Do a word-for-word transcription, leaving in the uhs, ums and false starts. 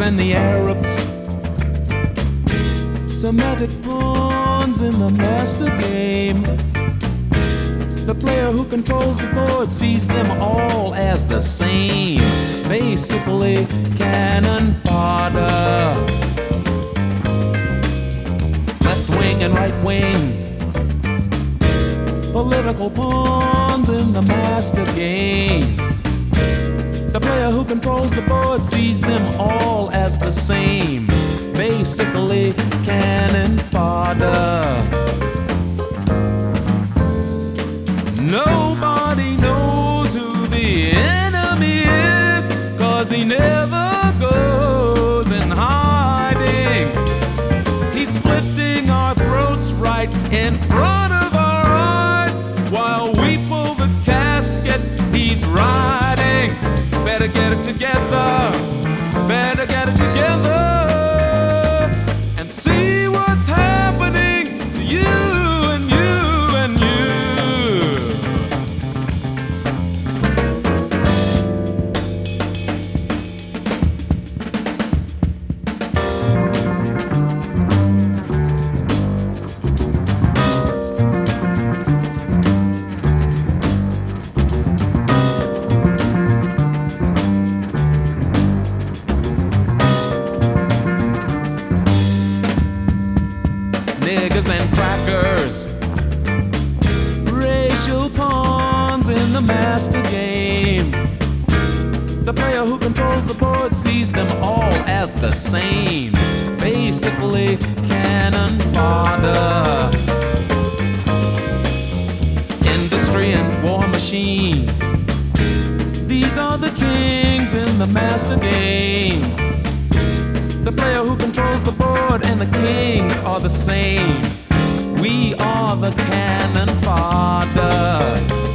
and the Arabs, Semitic pawns in the master game. The player who controls the board sees them all as the same. Basically, cannon fodder. Left wing and right wing, political pawns in the master game. The player who controls the board sees them all as the same. Basically, cannon fodder. Nobody knows who the enemy is, 'cause he never goes in hiding. He's splitting our throats right in front of our eyes. While we pull the casket, he's riding. Better get it together, better get it together, and see what's happening to you and you and you. Niggers and crackers, racial pawns in the master game. The player who controls the board sees them all as the same. Basically, cannon fodder. Industry and war machines, these are the kings in the master game. The player who controls the board and the kings are the same. We are the cannon fodder.